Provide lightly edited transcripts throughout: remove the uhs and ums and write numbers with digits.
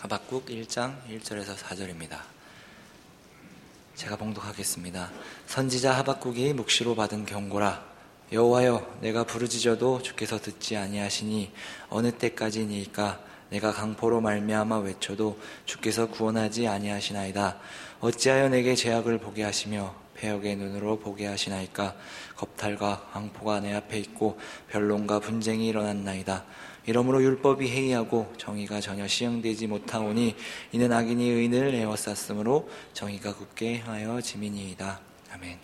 하박국 1장 1절에서 4절입니다. 제가 봉독하겠습니다. 선지자 하박국이 묵시로 받은 경고라. 여호와여, 내가 부르짖어도 주께서 듣지 아니하시니 어느 때까지니이까? 내가 강포로 말미암아 외쳐도 주께서 구원하지 아니하시나이다. 어찌하여 내게 죄악을 보게 하시며 배역의 눈으로 보게 하시나이까? 겁탈과 강포가 내 앞에 있고 변론과 분쟁이 일어났나이다. 이러므로 율법이 해이하고 정의가 전혀 시행되지 못하오니 이는 악인이 의인을 에워쌌으므로 정의가 굳게 행하여 짐이니이다. 아멘.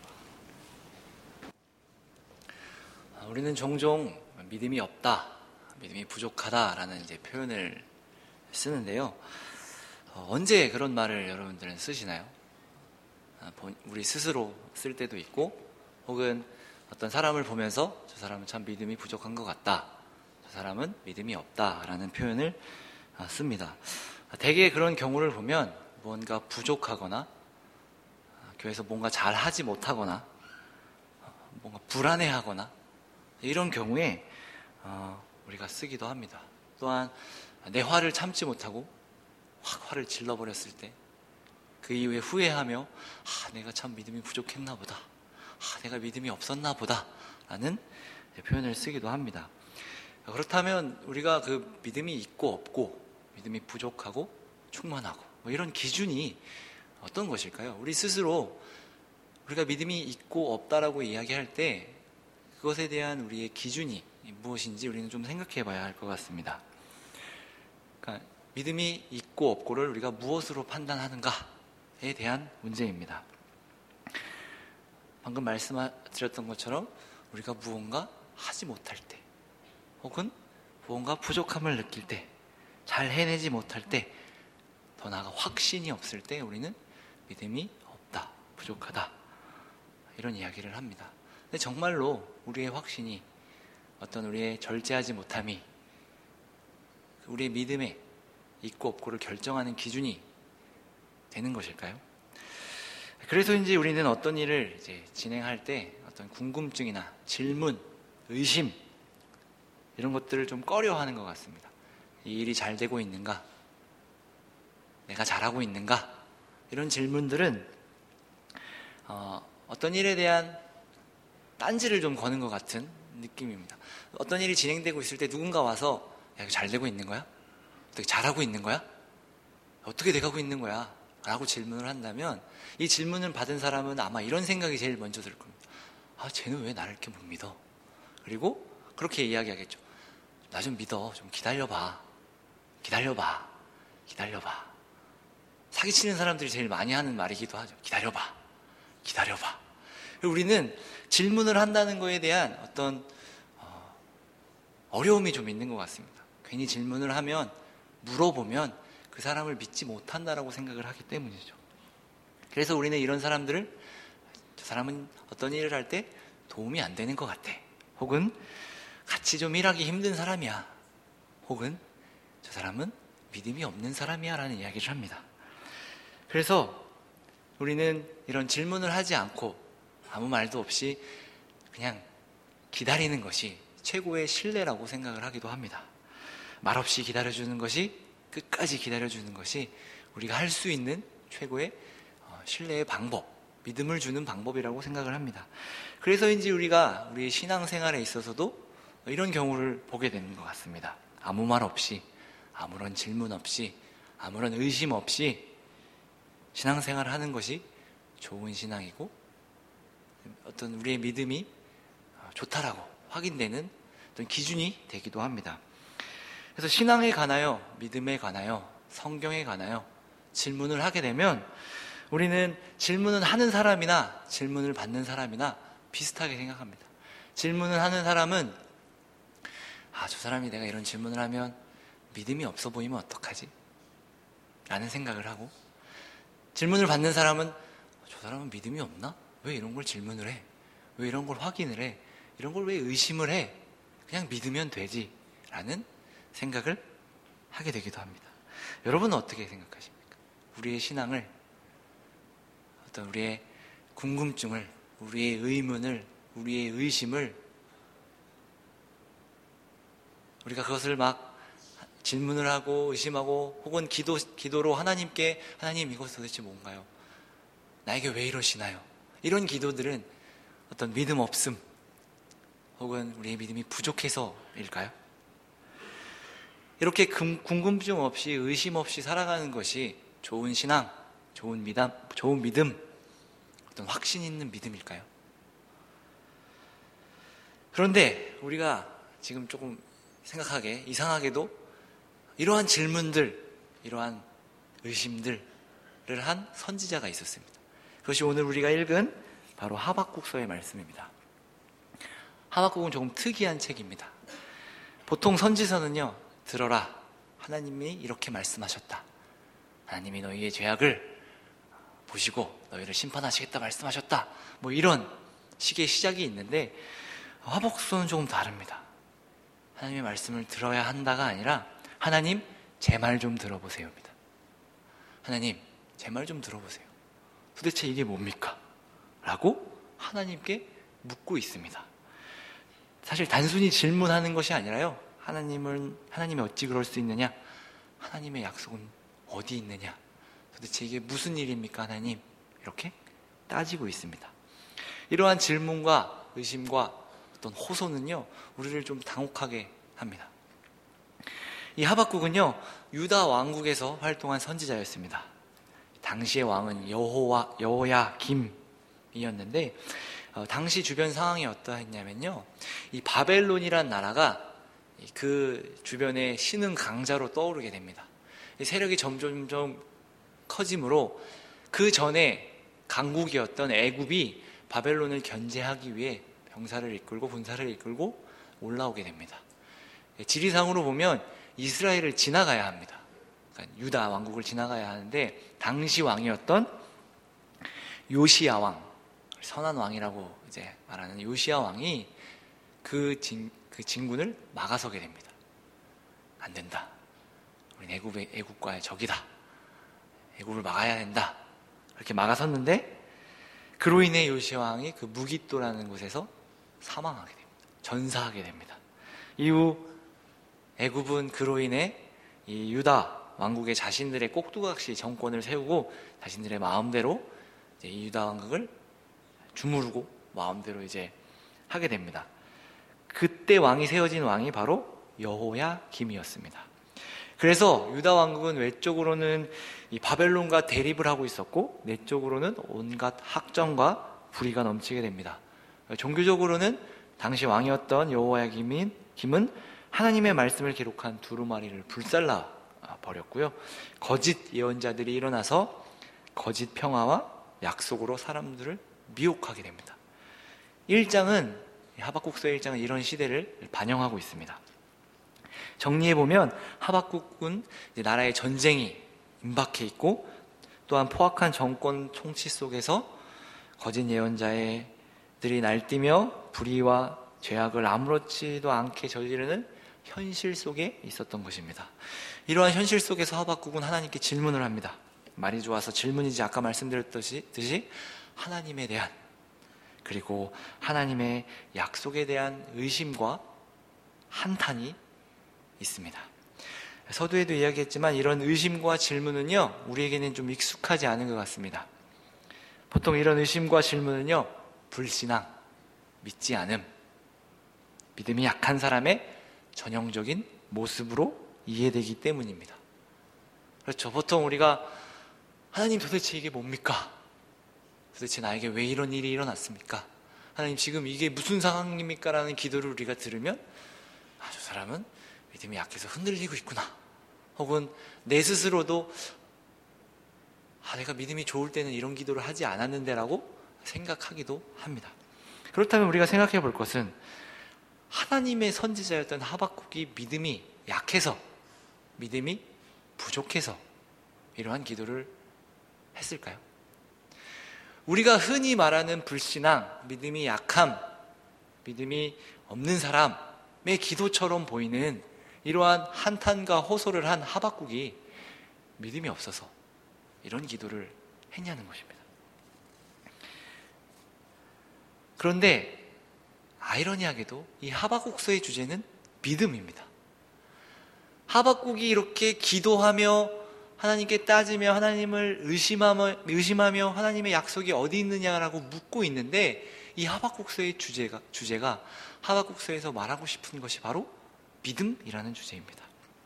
우리는 종종 믿음이 없다, 믿음이 부족하다라는 표현을 쓰는데요. 언제 그런 말을 여러분들은 쓰시나요? 우리 스스로 쓸 때도 있고, 혹은 어떤 사람을 보면서 저 사람은 참 믿음이 부족한 것 같다, 저 사람은 믿음이 없다라는 표현을 씁니다. 대개 그런 경우를 보면 뭔가 부족하거나 교회에서 뭔가 잘하지 못하거나 뭔가 불안해하거나 이런 경우에 우리가 쓰기도 합니다. 또한 내 화를 참지 못하고 확 화를 질러버렸을 때 그 이후에 후회하며 내가 참 믿음이 부족했나 보다, 내가 믿음이 없었나 보다 라는 표현을 쓰기도 합니다. 그렇다면 우리가 그 믿음이 있고 없고, 믿음이 부족하고 충만하고 이런 기준이 어떤 것일까요? 우리 스스로 우리가 믿음이 있고 없다라고 이야기할 때 그것에 대한 우리의 기준이 무엇인지 우리는 좀 생각해 봐야 할 것 같습니다. 그러니까 믿음이 있고 없고를 우리가 무엇으로 판단하는가에 대한 문제입니다. 방금 말씀드렸던 것처럼 우리가 무언가 하지 못할 때, 혹은 무언가 부족함을 느낄 때, 잘 해내지 못할 때, 더 나아가 확신이 없을 때 우리는 믿음이 없다, 부족하다 이런 이야기를 합니다. 근데 정말로 우리의 확신이, 어떤 우리의 절제하지 못함이 우리의 믿음에 있고 없고를 결정하는 기준이 되는 것일까요? 그래서인지 우리는 어떤 일을 진행할 때 어떤 궁금증이나 질문, 의심 이런 것들을 좀 꺼려하는 것 같습니다. 이 일이 잘 되고 있는가? 내가 잘하고 있는가? 이런 질문들은 어떤 일에 대한 딴지를 좀 거는 것 같은 느낌입니다. 어떤 일이 진행되고 있을 때 누군가 와서 야, 이거 잘 되고 있는 거야? 어떻게 잘하고 있는 거야? 어떻게 돼가고 있는 거야? 라고 질문을 한다면 이 질문을 받은 사람은 아마 이런 생각이 제일 먼저 들 겁니다. 쟤는 왜 나를 이렇게 못 믿어? 그리고 그렇게 이야기하겠죠. 나 좀 믿어. 좀 기다려봐. 기다려봐. 기다려봐. 사기치는 사람들이 제일 많이 하는 말이기도 하죠. 기다려봐. 기다려봐. 우리는 질문을 한다는 것에 대한 어떤 어려움이 좀 있는 것 같습니다. 괜히 질문을 하면, 물어보면 그 사람을 믿지 못한다라고 생각을 하기 때문이죠. 그래서 우리는 이런 사람들을, 저 사람은 어떤 일을 할 때 도움이 안 되는 것 같아, 혹은 같이 좀 일하기 힘든 사람이야, 혹은 저 사람은 믿음이 없는 사람이야 라는 이야기를 합니다. 그래서 우리는 이런 질문을 하지 않고 아무 말도 없이 그냥 기다리는 것이 최고의 신뢰라고 생각을 하기도 합니다. 말없이 기다려주는 것이, 끝까지 기다려주는 것이 우리가 할 수 있는 최고의 신뢰의 방법, 믿음을 주는 방법이라고 생각을 합니다. 그래서인지 우리가 우리 신앙생활에 있어서도 이런 경우를 보게 되는 것 같습니다. 아무 말 없이, 아무런 질문 없이, 아무런 의심 없이 신앙생활을 하는 것이 좋은 신앙이고, 어떤 우리의 믿음이 좋다라고 확인되는 어떤 기준이 되기도 합니다. 그래서 신앙에 관하여, 믿음에 관하여, 성경에 관하여 질문을 하게 되면 우리는 질문을 하는 사람이나 질문을 받는 사람이나 비슷하게 생각합니다. 질문을 하는 사람은 저 사람이 내가 이런 질문을 하면 믿음이 없어 보이면 어떡하지? 라는 생각을 하고, 질문을 받는 사람은 저 사람은 믿음이 없나? 왜 이런 걸 질문을 해? 왜 이런 걸 확인을 해? 이런 걸 왜 의심을 해? 그냥 믿으면 되지 라는 생각을 하게 되기도 합니다. 여러분은 어떻게 생각하십니까? 우리의 신앙을, 어떤 우리의 궁금증을, 우리의 의문을, 우리의 의심을 우리가 그것을 막 질문을 하고 의심하고 혹은 기도로 하나님께 하나님 이것 도대체 뭔가요? 나에게 왜 이러시나요? 이런 기도들은 어떤 믿음 없음 혹은 우리의 믿음이 부족해서일까요? 이렇게 궁금증 없이 의심 없이 살아가는 것이 좋은 신앙, 좋은 믿음, 어떤 확신 있는 믿음일까요? 그런데 우리가 지금 조금 생각하게 이상하게도 이러한 질문들, 이러한 의심들을 한 선지자가 있었습니다. 그것이 오늘 우리가 읽은 바로 하박국서의 말씀입니다. 하박국은 조금 특이한 책입니다. 보통 선지서는요, 들어라, 하나님이 이렇게 말씀하셨다. 하나님이 너희의 죄악을 보시고 너희를 심판하시겠다 말씀하셨다. 뭐 이런 식의 시작이 있는데 하박국서는 조금 다릅니다. 하나님의 말씀을 들어야 한다가 아니라 하나님 제 말 좀 들어보세요입니다. 하나님 제 말 좀 들어보세요. 도대체 이게 뭡니까? 라고 하나님께 묻고 있습니다. 사실 단순히 질문하는 것이 아니라요, 하나님이 어찌 그럴 수 있느냐? 하나님의 약속은 어디 있느냐? 도대체 이게 무슨 일입니까, 하나님? 이렇게 따지고 있습니다. 이러한 질문과 의심과 어떤 호소는요, 우리를 좀 당혹하게 합니다. 이 하박국은요, 유다 왕국에서 활동한 선지자였습니다. 당시의 왕은 여호야김이었는데 당시 주변 상황이 어떠했냐면요, 이 바벨론이란 나라가 그 주변의 신흥 강자로 떠오르게 됩니다. 세력이 점점 커지므로 그 전에 강국이었던 애굽이 바벨론을 견제하기 위해 병사를 이끌고 군사를 이끌고 올라오게 됩니다. 지리상으로 보면 이스라엘을 지나가야 합니다. 그러니까 유다 왕국을 지나가야 하는데 당시 왕이었던 요시야 왕, 선한 왕이라고 이제 말하는 요시야 왕이 그 진군을 막아서게 됩니다. 안 된다. 우린 애굽과의 적이다. 애굽을 막아야 된다. 그렇게 막아섰는데 그로 인해 요시야 왕이 그 무깃도라는 곳에서 사망하게 됩니다. 전사하게 됩니다. 이후 애굽은 그로 인해 이 유다 왕국의 자신들의 꼭두각시 정권을 세우고 자신들의 마음대로 이제 이 유다 왕국을 주무르고 마음대로 이제 하게 됩니다. 그때 왕이 세워진 왕이 바로 여호야김이었습니다. 그래서 유다 왕국은 외적으로는 이 바벨론과 대립을 하고 있었고 내적으로는 온갖 학정과 불의가 넘치게 됩니다. 종교적으로는 당시 왕이었던 여호야김은 하나님의 말씀을 기록한 두루마리를 불살라 버렸고요. 거짓 예언자들이 일어나서 거짓 평화와 약속으로 사람들을 미혹하게 됩니다. 1장은 하박국서의 1장은 이런 시대를 반영하고 있습니다. 정리해보면 하박국은 나라의 전쟁이 임박해 있고 또한 포악한 정권 통치 속에서 거짓 예언자들이 날뛰며 불의와 죄악을 아무렇지도 않게 저지르는 현실 속에 있었던 것입니다. 이러한 현실 속에서 하박국은 하나님께 질문을 합니다. 말이 좋아서 질문이지 아까 말씀드렸듯이 하나님에 대한 그리고 하나님의 약속에 대한 의심과 한탄이 있습니다. 서두에도 이야기했지만 이런 의심과 질문은요, 우리에게는 좀 익숙하지 않은 것 같습니다. 보통 이런 의심과 질문은요, 불신앙, 믿지 않음, 믿음이 약한 사람의 전형적인 모습으로 이해되기 때문입니다. 그렇죠. 보통 우리가 하나님 도대체 이게 뭡니까? 도대체 나에게 왜 이런 일이 일어났습니까? 하나님 지금 이게 무슨 상황입니까? 라는 기도를 우리가 들으면 저 사람은 믿음이 약해서 흔들리고 있구나. 혹은 내 스스로도 내가 믿음이 좋을 때는 이런 기도를 하지 않았는데 라고 생각하기도 합니다. 그렇다면 우리가 생각해 볼 것은 하나님의 선지자였던 하박국이 믿음이 약해서, 믿음이 부족해서 이러한 기도를 했을까요? 우리가 흔히 말하는 불신앙, 믿음이 약함, 믿음이 없는 사람의 기도처럼 보이는 이러한 한탄과 호소를 한 하박국이 믿음이 없어서 이런 기도를 했냐는 것입니다. 그런데 아이러니하게도 이 하박국서의 주제는 믿음입니다. 하박국이 이렇게 기도하며 하나님께 따지며 하나님을 의심하며 하나님의 약속이 어디 있느냐라고 묻고 있는데, 이 하박국서의 주제가 하박국서에서 말하고 싶은 것이 바로 믿음이라는 주제입니다.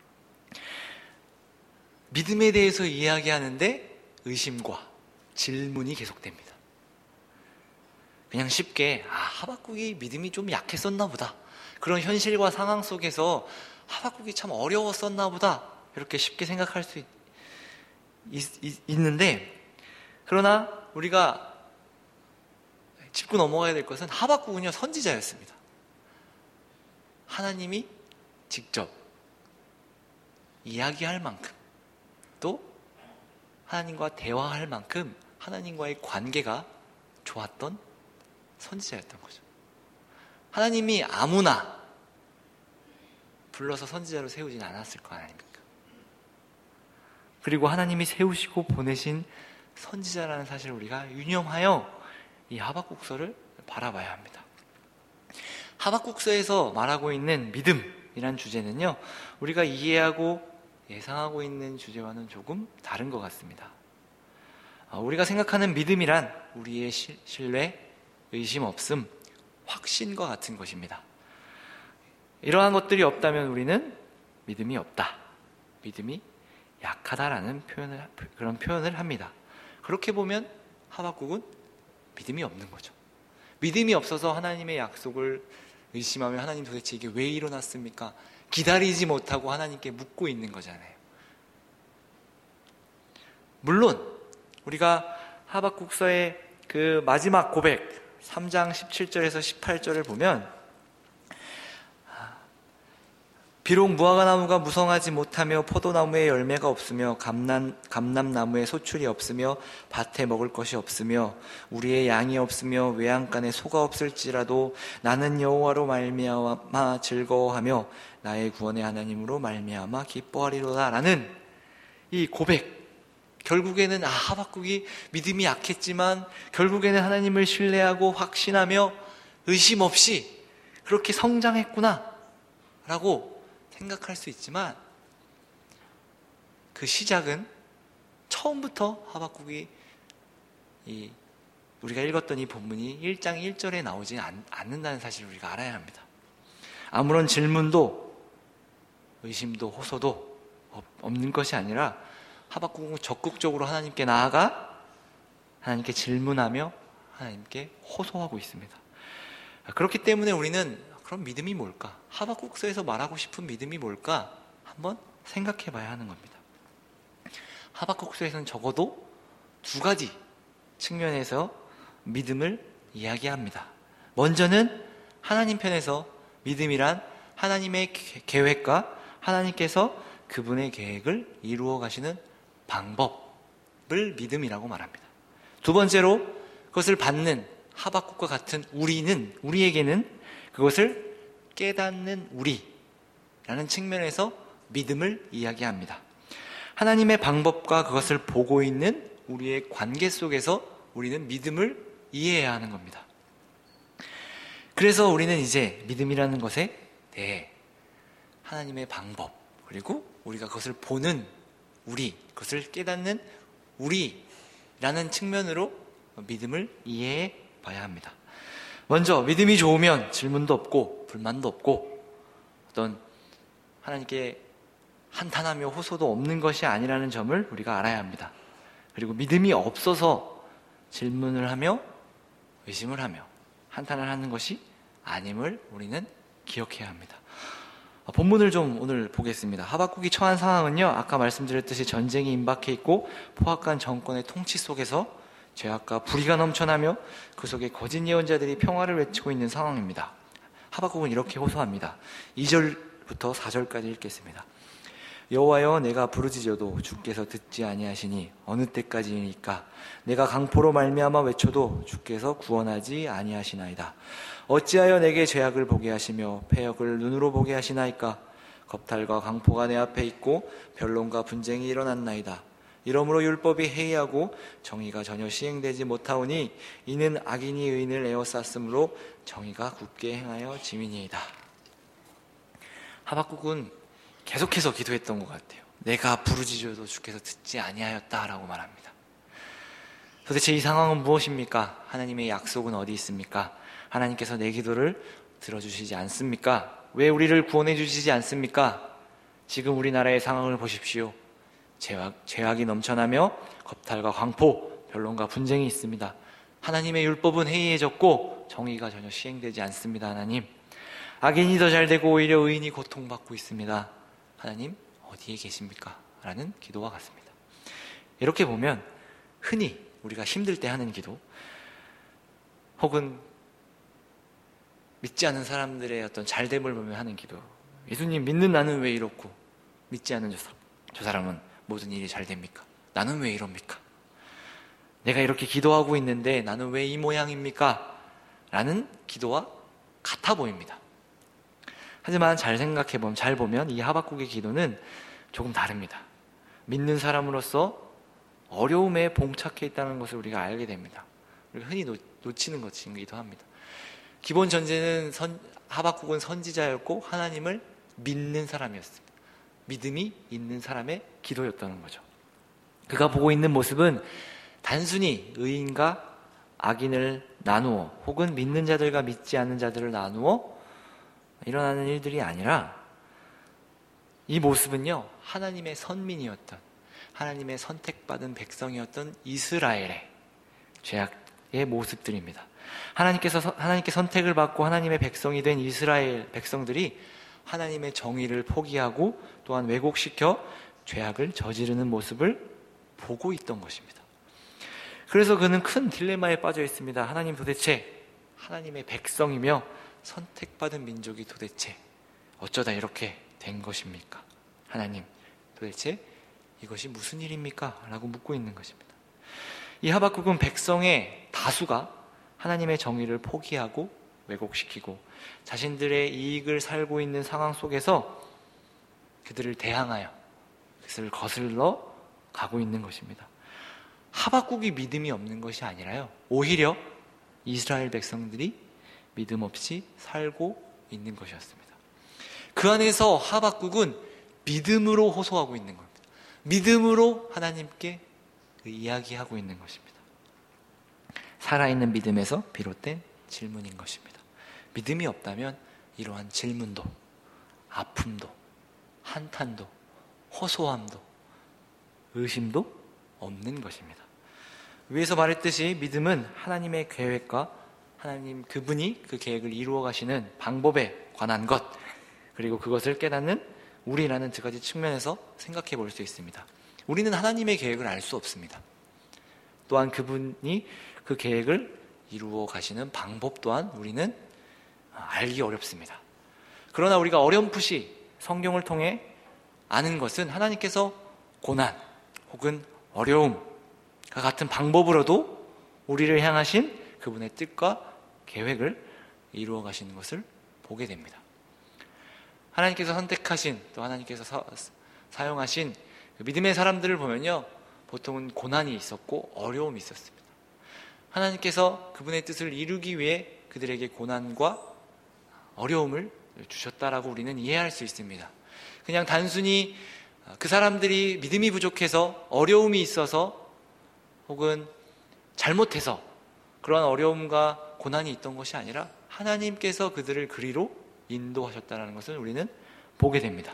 믿음에 대해서 이야기하는데 의심과 질문이 계속됩니다. 그냥 쉽게 하박국이 믿음이 좀 약했었나 보다, 그런 현실과 상황 속에서 하박국이 참 어려웠었나 보다, 이렇게 쉽게 생각할 수 있는데, 그러나 우리가 짚고 넘어가야 될 것은 하박국은요, 선지자였습니다. 하나님이 직접 이야기할 만큼, 또 하나님과 대화할 만큼 하나님과의 관계가 좋았던 선지자였던 거죠. 하나님이 아무나 불러서 선지자로 세우진 않았을 거 아닙니까? 그리고 하나님이 세우시고 보내신 선지자라는 사실을 우리가 유념하여 이 하박국서를 바라봐야 합니다. 하박국서에서 말하고 있는 믿음이란 주제는요, 우리가 이해하고 예상하고 있는 주제와는 조금 다른 것 같습니다. 우리가 생각하는 믿음이란 우리의 신뢰, 의심 없음, 확신과 같은 것입니다. 이러한 것들이 없다면 우리는 믿음이 없다, 믿음이 약하다라는 그런 표현을 합니다. 그렇게 보면 하박국은 믿음이 없는 거죠. 믿음이 없어서 하나님의 약속을 의심하며 하나님 도대체 이게 왜 일어났습니까? 기다리지 못하고 하나님께 묻고 있는 거잖아요. 물론 우리가 하박국서의 그 마지막 고백 3장 17절에서 18절을 보면, 비록 무화과나무가 무성하지 못하며 포도나무에 열매가 없으며 감람나무에 소출이 없으며 밭에 먹을 것이 없으며 우리의 양이 없으며 외양간에 소가 없을지라도 나는 여호와로 말미암아 즐거워하며 나의 구원의 하나님으로 말미암아 기뻐하리로다 라는 이 고백, 결국에는 하박국이 믿음이 약했지만 결국에는 하나님을 신뢰하고 확신하며 의심 없이 그렇게 성장했구나 라고 생각할 수 있지만, 그 시작은 처음부터 하박국이 우리가 읽었던 이 본문이 1장 1절에 나오지 않는다는 사실을 우리가 알아야 합니다. 아무런 질문도 의심도 호소도 없는 것이 아니라 하박국은 적극적으로 하나님께 나아가 하나님께 질문하며 하나님께 호소하고 있습니다. 그렇기 때문에 우리는 그럼 믿음이 뭘까? 하박국서에서 말하고 싶은 믿음이 뭘까? 한번 생각해 봐야 하는 겁니다. 하박국서에서는 적어도 두 가지 측면에서 믿음을 이야기합니다. 먼저는 하나님 편에서 믿음이란 하나님의 계획과 하나님께서 그분의 계획을 이루어 가시는 방법을 믿음이라고 말합니다. 두 번째로 그것을 받는 하박국과 같은 우리에게는 그것을 깨닫는 우리라는 측면에서 믿음을 이야기합니다. 하나님의 방법과 그것을 보고 있는 우리의 관계 속에서 우리는 믿음을 이해해야 하는 겁니다. 그래서 우리는 이제 믿음이라는 것에 대해 하나님의 방법, 그리고 우리가 그것을 보는 우리, 그것을 깨닫는 우리라는 측면으로 믿음을 이해해 봐야 합니다. 먼저 믿음이 좋으면 질문도 없고 불만도 없고 어떤 하나님께 한탄하며 호소도 없는 것이 아니라는 점을 우리가 알아야 합니다. 그리고 믿음이 없어서 질문을 하며 의심을 하며 한탄을 하는 것이 아님을 우리는 기억해야 합니다. 본문을 좀 오늘 보겠습니다. 하박국이 처한 상황은요, 아까 말씀드렸듯이 전쟁이 임박해 있고 포악한 정권의 통치 속에서 죄악과 불의가 넘쳐나며 그 속에 거짓 예언자들이 평화를 외치고 있는 상황입니다. 하박국은 이렇게 호소합니다. 2절부터 4절까지 읽겠습니다. 여호와여, 내가 부르짖어도 주께서 듣지 아니하시니 어느 때까지이니까? 내가 강포로 말미암아 외쳐도 주께서 구원하지 아니하시나이다. 어찌하여 내게 죄악을 보게 하시며 패역을 눈으로 보게 하시나이까? 겁탈과 강포가 내 앞에 있고 변론과 분쟁이 일어났나이다. 이러므로 율법이 해이하고 정의가 전혀 시행되지 못하오니 이는 악인이 의인을 에워쌌으므로 정의가 굳게 행하여 지민이이다. 하박국은 계속해서 기도했던 것 같아요. 내가 부르짖어도 주께서 듣지 아니하였다라고 말합니다. 도대체 이 상황은 무엇입니까? 하나님의 약속은 어디 있습니까? 하나님께서 내 기도를 들어주시지 않습니까? 왜 우리를 구원해 주시지 않습니까? 지금 우리나라의 상황을 보십시오. 죄악이 넘쳐나며 겁탈과 광포, 변론과 분쟁이 있습니다. 하나님의 율법은 해이해졌고 정의가 전혀 시행되지 않습니다. 하나님, 악인이 더 잘되고 오히려 의인이 고통받고 있습니다. 하나님 어디에 계십니까? 라는 기도와 같습니다. 이렇게 보면 흔히 우리가 힘들 때 하는 기도, 혹은 믿지 않는 사람들의 어떤 잘됨을 보며 하는 기도, 예수님 믿는 나는 왜 이렇고 믿지 않는 저 사람은 모든 일이 잘 됩니까? 나는 왜 이럽니까? 내가 이렇게 기도하고 있는데 나는 왜 이 모양입니까? 라는 기도와 같아 보입니다. 하지만 잘 생각해보면, 잘 보면 이 하박국의 기도는 조금 다릅니다. 믿는 사람으로서 어려움에 봉착해 있다는 것을 우리가 알게 됩니다. 우리가 흔히 놓치는 것이기도 합니다. 기본 전제는 하박국은 선지자였고 하나님을 믿는 사람이었습니다. 믿음이 있는 사람의 기도였다는 거죠. 그가 보고 있는 모습은 단순히 의인과 악인을 나누어, 혹은 믿는 자들과 믿지 않는 자들을 나누어 일어나는 일들이 아니라, 이 모습은요, 하나님의 선민이었던, 하나님의 선택받은 백성이었던 이스라엘의 죄악의 모습들입니다. 하나님께 선택을 받고 하나님의 백성이 된 이스라엘 백성들이 하나님의 정의를 포기하고 또한 왜곡시켜 죄악을 저지르는 모습을 보고 있던 것입니다. 그래서 그는 큰 딜레마에 빠져 있습니다. 하나님, 도대체 하나님의 백성이며 선택받은 민족이 도대체 어쩌다 이렇게 된 것입니까? 하나님, 도대체 이것이 무슨 일입니까? 라고 묻고 있는 것입니다. 이 하박국은 백성의 다수가 하나님의 정의를 포기하고 왜곡시키고 자신들의 이익을 살고 있는 상황 속에서 그들을 대항하여 그것을 거슬러 가고 있는 것입니다. 하박국이 믿음이 없는 것이 아니라요, 오히려 이스라엘 백성들이 믿음 없이 살고 있는 것이었습니다. 그 안에서 하박국은 믿음으로 호소하고 있는 겁니다. 믿음으로 하나님께 이야기하고 있는 것입니다. 살아있는 믿음에서 비롯된 질문인 것입니다. 믿음이 없다면 이러한 질문도, 아픔도, 한탄도, 호소함도, 의심도 없는 것입니다. 위에서 말했듯이 믿음은 하나님의 계획과 하나님 그분이 그 계획을 이루어 가시는 방법에 관한 것, 그리고 그것을 깨닫는 우리라는 두 가지 측면에서 생각해 볼 수 있습니다. 우리는 하나님의 계획을 알 수 없습니다. 또한 그분이 그 계획을 이루어 가시는 방법 또한 우리는 알기 어렵습니다. 그러나 우리가 어렴풋이 성경을 통해 아는 것은 하나님께서 고난 혹은 어려움과 같은 방법으로도 우리를 향하신 그분의 뜻과 계획을 이루어 가시는 것을 보게 됩니다. 하나님께서 선택하신, 또 하나님께서 사용하신 믿음의 사람들을 보면요, 보통은 고난이 있었고 어려움이 있었습니다. 하나님께서 그분의 뜻을 이루기 위해 그들에게 고난과 어려움을 주셨다라고 우리는 이해할 수 있습니다. 그냥 단순히 그 사람들이 믿음이 부족해서, 어려움이 있어서, 혹은 잘못해서 그러한 어려움과 고난이 있던 것이 아니라 하나님께서 그들을 그리로 인도하셨다는 것을 우리는 보게 됩니다.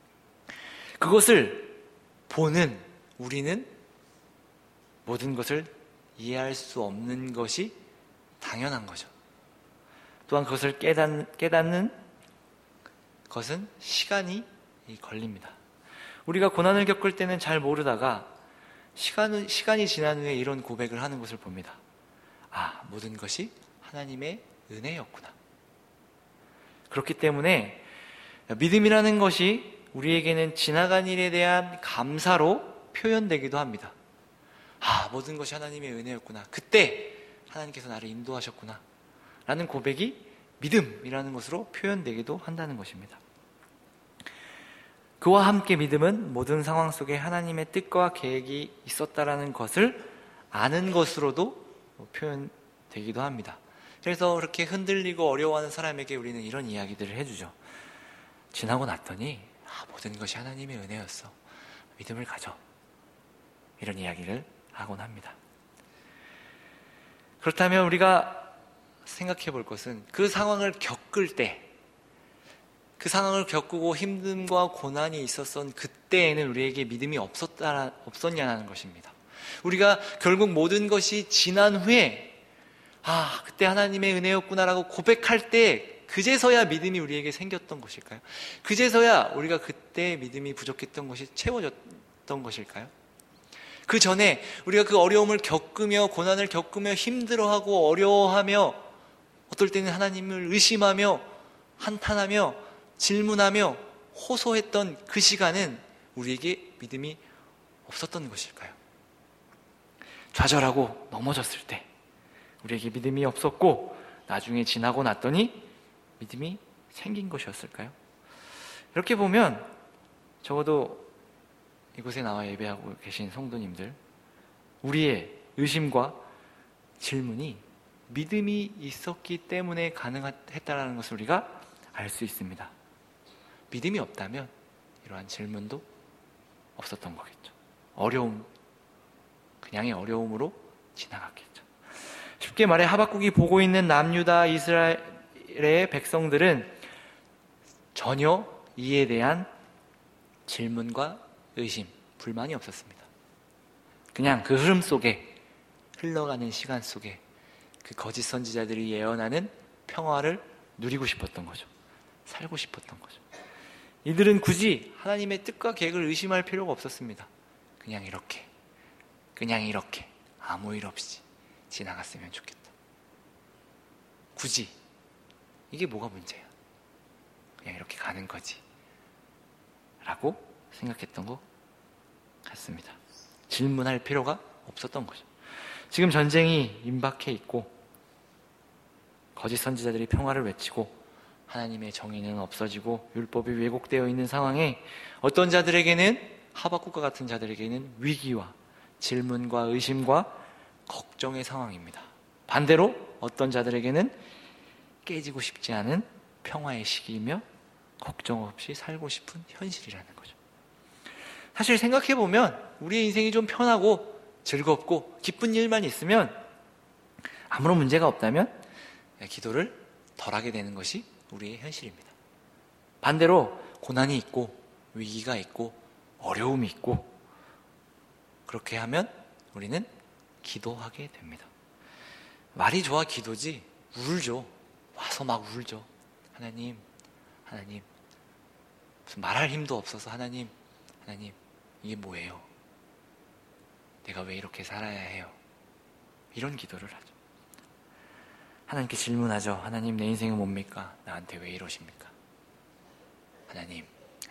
그것을 보는 우리는 모든 것을 이해할 수 없는 것이 당연한 거죠. 또한 그것을 깨닫는 것은 시간이 걸립니다. 우리가 고난을 겪을 때는 잘 모르다가 시간이 지난 후에 이런 고백을 하는 것을 봅니다. 아, 모든 것이 하나님의 은혜였구나. 그렇기 때문에 믿음이라는 것이 우리에게는 지나간 일에 대한 감사로 표현되기도 합니다. 아, 모든 것이 하나님의 은혜였구나. 그때 하나님께서 나를 인도하셨구나. 라는 고백이 믿음이라는 것으로 표현되기도 한다는 것입니다. 그와 함께 믿음은 모든 상황 속에 하나님의 뜻과 계획이 있었다라는 것을 아는 것으로도 표현되기도 합니다. 그래서 그렇게 흔들리고 어려워하는 사람에게 우리는 이런 이야기들을 해주죠. 지나고 났더니 모든 것이 하나님의 은혜였어. 믿음을 가져. 이런 이야기를 하곤 합니다. 그렇다면 우리가 생각해 볼 것은 그 상황을 겪을 때, 그 상황을 겪고 힘듦과 고난이 있었던 그때에는 우리에게 믿음이 없었냐는 것입니다. 우리가 결국 모든 것이 지난 후에 그때 하나님의 은혜였구나라고 고백할 때 그제서야 믿음이 우리에게 생겼던 것일까요? 그제서야 우리가 그때 믿음이 부족했던 것이 채워졌던 것일까요? 그 전에 우리가 그 어려움을 겪으며 고난을 겪으며 힘들어하고 어려워하며 어떨 때는 하나님을 의심하며 한탄하며 질문하며 호소했던 그 시간은 우리에게 믿음이 없었던 것일까요? 좌절하고 넘어졌을 때 우리에게 믿음이 없었고 나중에 지나고 났더니 믿음이 생긴 것이었을까요? 이렇게 보면 적어도 이곳에 나와 예배하고 계신 성도님들, 우리의 의심과 질문이 믿음이 있었기 때문에 가능했다는 것을 우리가 알 수 있습니다. 믿음이 없다면 이러한 질문도 없었던 거겠죠. 그냥의 어려움으로 지나갔겠죠. 쉽게 말해 하박국이 보고 있는 남유다 이스라엘의 백성들은 전혀 이에 대한 질문과 의심, 불만이 없었습니다. 그냥 그 흐름 속에, 흘러가는 시간 속에 그 거짓 선지자들이 예언하는 평화를 누리고 싶었던 거죠. 살고 싶었던 거죠. 이들은 굳이 하나님의 뜻과 계획을 의심할 필요가 없었습니다. 그냥 이렇게 아무 일 없이 지나갔으면 좋겠다. 굳이 이게 뭐가 문제야? 그냥 이렇게 가는 거지 라고 생각했던 것 같습니다. 질문할 필요가 없었던 거죠. 지금 전쟁이 임박해 있고 거짓 선지자들이 평화를 외치고 하나님의 정의는 없어지고 율법이 왜곡되어 있는 상황에 어떤 자들에게는, 하박국과 같은 자들에게는 위기와 질문과 의심과 걱정의 상황입니다. 반대로 어떤 자들에게는 깨지고 싶지 않은 평화의 시기이며 걱정 없이 살고 싶은 현실이라는 거죠. 사실 생각해보면 우리의 인생이 좀 편하고 즐겁고 기쁜 일만 있으면, 아무런 문제가 없다면 기도를 덜하게 되는 것이 우리의 현실입니다. 반대로 고난이 있고 위기가 있고 어려움이 있고 그렇게 하면 우리는 기도하게 됩니다. 말이 좋아 기도지 울죠. 와서 막 울죠. 하나님 무슨 말할 힘도 없어서 하나님 이게 뭐예요? 내가 왜 이렇게 살아야 해요? 이런 기도를 하죠. 하나님께 질문하죠. 하나님, 내 인생은 뭡니까? 나한테 왜 이러십니까? 하나님.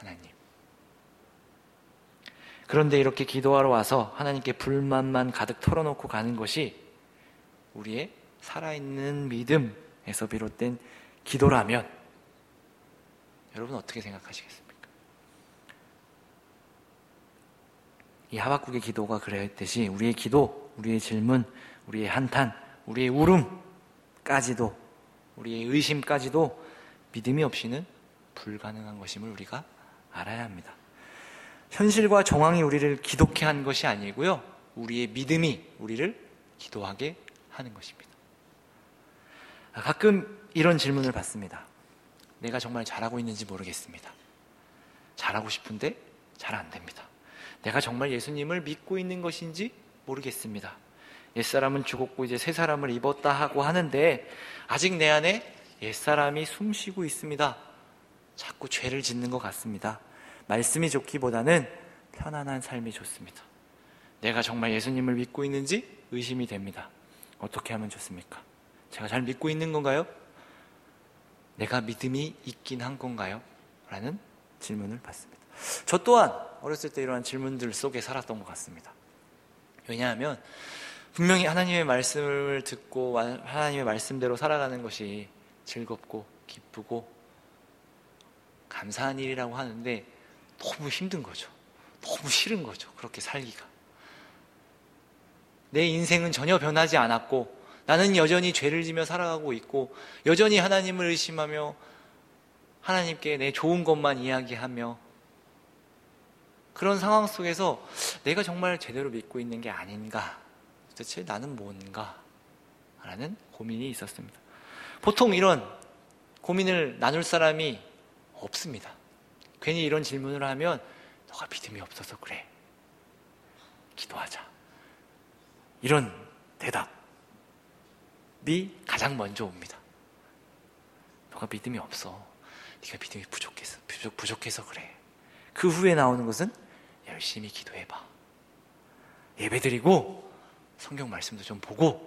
그런데 이렇게 기도하러 와서 하나님께 불만만 가득 털어놓고 가는 것이 우리의 살아있는 믿음에서 비롯된 기도라면 여러분 어떻게 생각하시겠습니까? 이 하박국의 기도가 그랬듯이 우리의 기도, 우리의 질문, 우리의 한탄, 우리의 울음까지도, 우리의 의심까지도 믿음이 없이는 불가능한 것임을 우리가 알아야 합니다. 현실과 정황이 우리를 기독해 한 것이 아니고요, 우리의 믿음이 우리를 기도하게 하는 것입니다. 가끔 이런 질문을 받습니다. 내가 정말 잘하고 있는지 모르겠습니다. 잘하고 싶은데 잘 안 됩니다. 내가 정말 예수님을 믿고 있는 것인지 모르겠습니다. 옛사람은 죽었고 이제 새 사람을 입었다 하고 하는데 아직 내 안에 옛사람이 숨쉬고 있습니다. 자꾸 죄를 짓는 것 같습니다. 말씀이 좋기보다는 편안한 삶이 좋습니다. 내가 정말 예수님을 믿고 있는지 의심이 됩니다. 어떻게 하면 좋습니까? 제가 잘 믿고 있는 건가요? 내가 믿음이 있긴 한 건가요? 라는 질문을 받습니다. 저 또한 어렸을 때 이러한 질문들 속에 살았던 것 같습니다. 왜냐하면 분명히 하나님의 말씀을 듣고 하나님의 말씀대로 살아가는 것이 즐겁고 기쁘고 감사한 일이라고 하는데 너무 힘든 거죠. 너무 싫은 거죠. 그렇게 살기가. 내 인생은 전혀 변하지 않았고 나는 여전히 죄를 지며 살아가고 있고 여전히 하나님을 의심하며 하나님께 내 좋은 것만 이야기하며 그런 상황 속에서 내가 정말 제대로 믿고 있는 게 아닌가, 도대체 나는 뭔가 라는 고민이 있었습니다. 보통 이런 고민을 나눌 사람이 없습니다. 괜히 이런 질문을 하면 너가 믿음이 없어서 그래, 기도하자, 이런 대답이 가장 먼저 옵니다. 너가 믿음이 없어, 네가 믿음이 부족해서 그래. 그 후에 나오는 것은 열심히 기도해봐, 예배드리고 성경 말씀도 좀 보고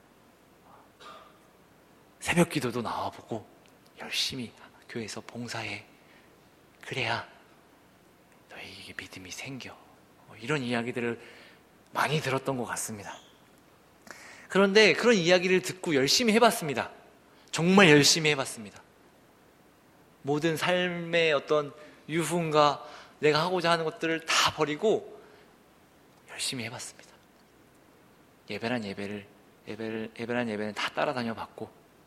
새벽 기도도 나와보고 열심히 교회에서 봉사해, 그래야 너에게 믿음이 생겨. 이런 이야기들을 많이 들었던 것 같습니다. 그런데 그런 이야기를 듣고 열심히 해봤습니다. 정말 열심히 해봤습니다. 모든 삶의 어떤 유흥과 내가 하고자 하는 것들을 다 버리고 열심히 해봤습니다. 예배란 예배는 다 따라다녀 봤고,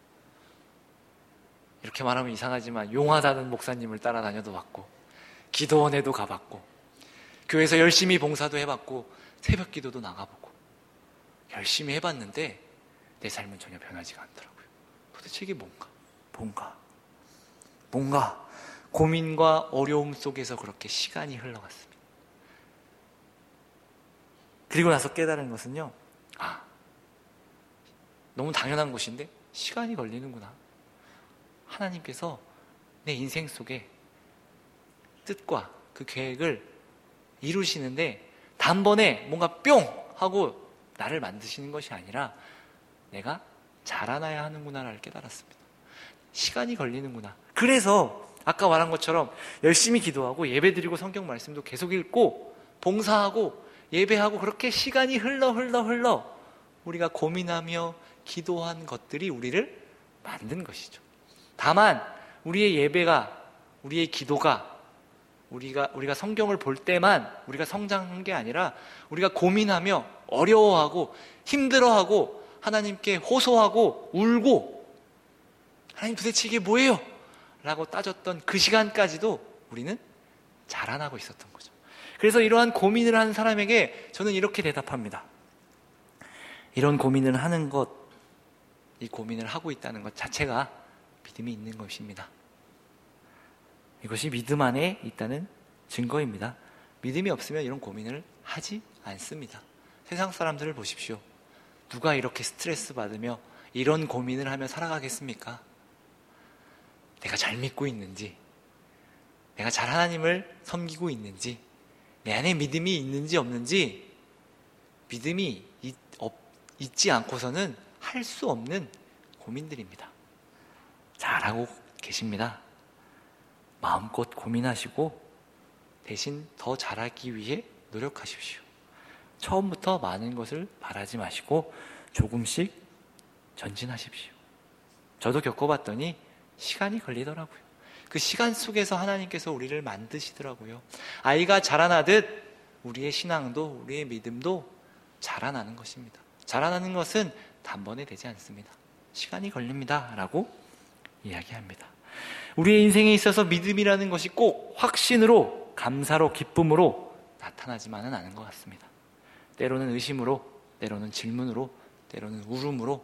이렇게 말하면 이상하지만 용하다는 목사님을 따라다녀도 봤고, 기도원에도 가봤고, 교회에서 열심히 봉사도 해봤고, 새벽 기도도 나가보고 열심히 해봤는데 내 삶은 전혀 변하지가 않더라고요. 도대체 이게 뭔가 고민과 어려움 속에서 그렇게 시간이 흘러갔습니다. 그리고 나서 깨달은 것은요, 너무 당연한 것인데 시간이 걸리는구나. 하나님께서 내 인생 속에 뜻과 그 계획을 이루시는데 단번에 뭔가 뿅 하고 나를 만드시는 것이 아니라 내가 자라나야 하는구나를 깨달았습니다. 시간이 걸리는구나. 그래서 아까 말한 것처럼 열심히 기도하고 예배드리고 성경 말씀도 계속 읽고 봉사하고 예배하고, 그렇게 시간이 흘러 우리가 고민하며 기도한 것들이 우리를 만든 것이죠. 다만 우리의 예배가, 우리의 기도가 우리가 성경을 볼 때만 우리가 성장한 게 아니라 우리가 고민하며 어려워하고 힘들어하고 하나님께 호소하고 울고 하나님 도대체 이게 뭐예요? 라고 따졌던 그 시간까지도 우리는 자라나고 있었던 거죠. 그래서 이러한 고민을 하는 사람에게 저는 이렇게 대답합니다. 이런 고민을 하는 것, 이 고민을 하고 있다는 것 자체가 믿음이 있는 것입니다. 이것이 믿음 안에 있다는 증거입니다. 믿음이 없으면 이런 고민을 하지 않습니다. 세상 사람들을 보십시오. 누가 이렇게 스트레스 받으며 이런 고민을 하며 살아가겠습니까? 내가 잘 믿고 있는지, 내가 잘 하나님을 섬기고 있는지, 내 안에 믿음이 있는지 없는지, 믿음이 있지 않고서는 할 수 없는 고민들입니다. 잘하고 계십니다. 마음껏 고민하시고 대신 더 잘하기 위해 노력하십시오. 처음부터 많은 것을 바라지 마시고 조금씩 전진하십시오. 저도 겪어봤더니 시간이 걸리더라고요. 그 시간 속에서 하나님께서 우리를 만드시더라고요. 아이가 자라나듯 우리의 신앙도, 우리의 믿음도 자라나는 것입니다. 자라나는 것은 단번에 되지 않습니다. 시간이 걸립니다 라고 이야기합니다. 우리의 인생에 있어서 믿음이라는 것이 꼭 확신으로, 감사로, 기쁨으로 나타나지만은 않은 것 같습니다. 때로는 의심으로, 때로는 질문으로, 때로는 울음으로,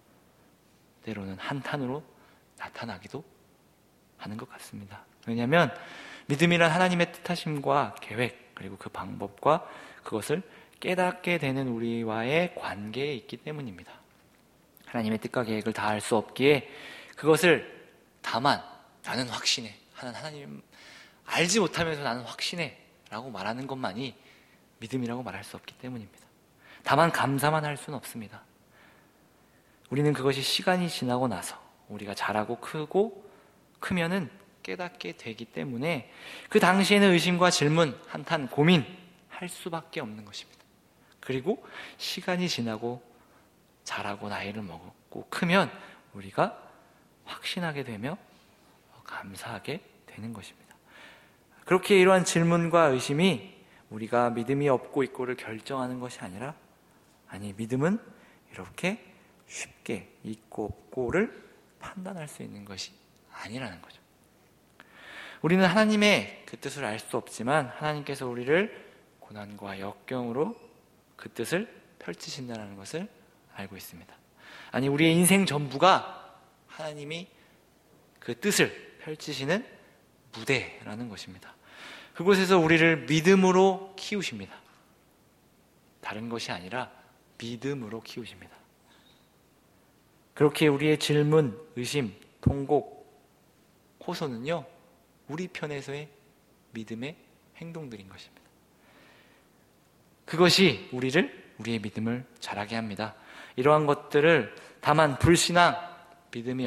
때로는 한탄으로 나타나기도 하는 것 같습니다. 왜냐하면 믿음이란 하나님의 뜻하심과 계획, 그리고 그 방법과 그것을 깨닫게 되는 우리와의 관계에 있기 때문입니다. 하나님의 뜻과 계획을 다 알 수 없기에 그것을 다만 나는 확신해, 하나님 알지 못하면서 나는 확신해 라고 말하는 것만이 믿음이라고 말할 수 없기 때문입니다. 다만 감사만 할 수는 없습니다. 우리는 그것이 시간이 지나고 나서 우리가 자라고 크면은 깨닫게 되기 때문에 그 당시에는 의심과 질문, 한탄, 고민 할 수밖에 없는 것입니다. 그리고 시간이 지나고 자라고 나이를 먹고 크면 우리가 확신하게 되며 감사하게 되는 것입니다. 그렇게 이러한 질문과 의심이 우리가 믿음이 없고 있고를 결정하는 것이 아니라, 믿음은 이렇게 쉽게 있고 없고를 판단할 수 있는 것이 아니라는 거죠. 우리는 하나님의 그 뜻을 알 수 없지만 하나님께서 우리를 고난과 역경으로 그 뜻을 펼치신다는 것을 알고 있습니다. 아니, 우리의 인생 전부가 하나님이 그 뜻을 펼치시는 무대라는 것입니다. 그곳에서 우리를 믿음으로 키우십니다. 다른 것이 아니라 믿음으로 키우십니다. 그렇게 우리의 질문, 의심, 통곡, 호소는요, 우리 편에서의 믿음의 행동들인 것입니다. 그것이 우리의 믿음을 자라게 합니다. 이러한 것들을 다만 불신앙, 믿음이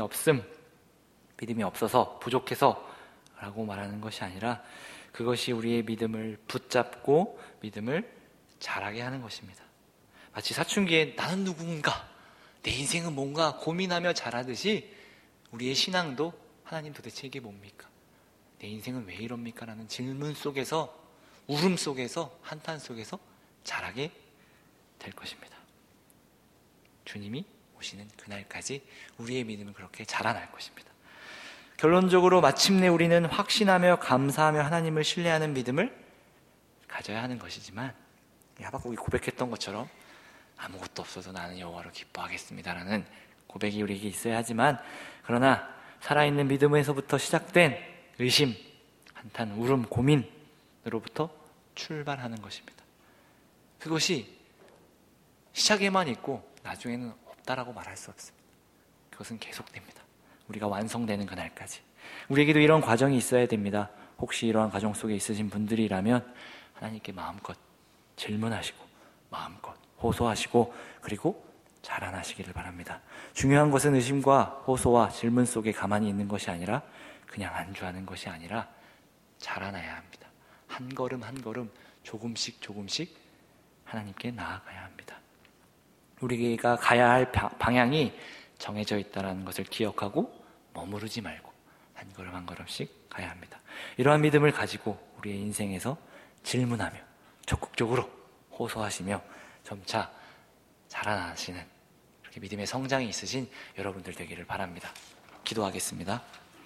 없어서, 부족해서 라고 말하는 것이 아니라 그것이 우리의 믿음을 붙잡고 믿음을 자라게 하는 것입니다. 마치 사춘기에 나는 누군가, 내 인생은 뭔가 고민하며 자라듯이 우리의 신앙도 하나님 도대체 이게 뭡니까? 내 인생은 왜 이럽니까? 라는 질문 속에서, 울음 속에서, 한탄 속에서 자라게 될 것입니다. 주님이 오시는 그날까지 우리의 믿음은 그렇게 자라날 것입니다. 결론적으로 마침내 우리는 확신하며 감사하며 하나님을 신뢰하는 믿음을 가져야 하는 것이지만, 하박국이 고백했던 것처럼 아무것도 없어도 나는 여호와를 기뻐하겠습니다라는 고백이 우리에게 있어야 하지만, 그러나 살아있는 믿음에서부터 시작된 의심, 한탄, 울음, 고민으로부터 출발하는 것입니다. 그것이 시작에만 있고 나중에는 없다라고 말할 수 없습니다. 그것은 계속됩니다. 우리가 완성되는 그날까지. 우리에게도 이런 과정이 있어야 됩니다. 혹시 이러한 과정 속에 있으신 분들이라면 하나님께 마음껏 질문하시고 마음껏 호소하시고 그리고 자라나시기를 바랍니다. 중요한 것은 의심과 호소와 질문 속에 가만히 있는 것이 아니라, 그냥 안주하는 것이 아니라 자라나야 합니다. 한 걸음 한 걸음 조금씩 하나님께 나아가야 합니다. 우리가 가야 할 방향이 정해져 있다는 것을 기억하고 머무르지 말고 한 걸음 한 걸음씩 가야 합니다. 이러한 믿음을 가지고 우리의 인생에서 질문하며 적극적으로 호소하시며 점차 자라나시는 그렇게 믿음의 성장이 있으신 여러분들 되기를 바랍니다. 기도하겠습니다.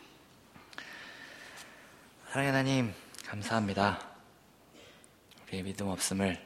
사랑의 하나님, 감사합니다. 우리의 믿음 없음을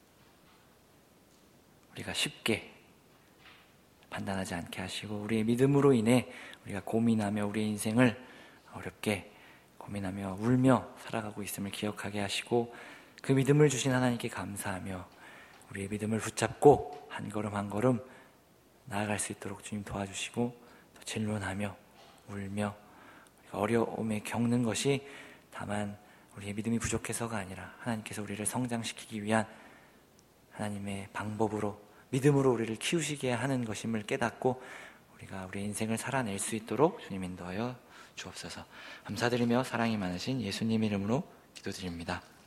우리가 쉽게 판단하지 않게 하시고, 우리의 믿음으로 인해 우리가 고민하며 우리의 인생을 어렵게 고민하며 울며 살아가고 있음을 기억하게 하시고, 그 믿음을 주신 하나님께 감사하며 우리의 믿음을 붙잡고 한 걸음 한 걸음 나아갈 수 있도록 주님 도와주시고, 또 질문하며 울며 어려움에 겪는 것이 다만 우리의 믿음이 부족해서가 아니라 하나님께서 우리를 성장시키기 위한 하나님의 방법으로, 믿음으로 우리를 키우시게 하는 것임을 깨닫고 우리가 우리의 인생을 살아낼 수 있도록 주님 인도하여 주옵소서. 감사드리며 사랑이 많으신 예수님 이름으로 기도드립니다.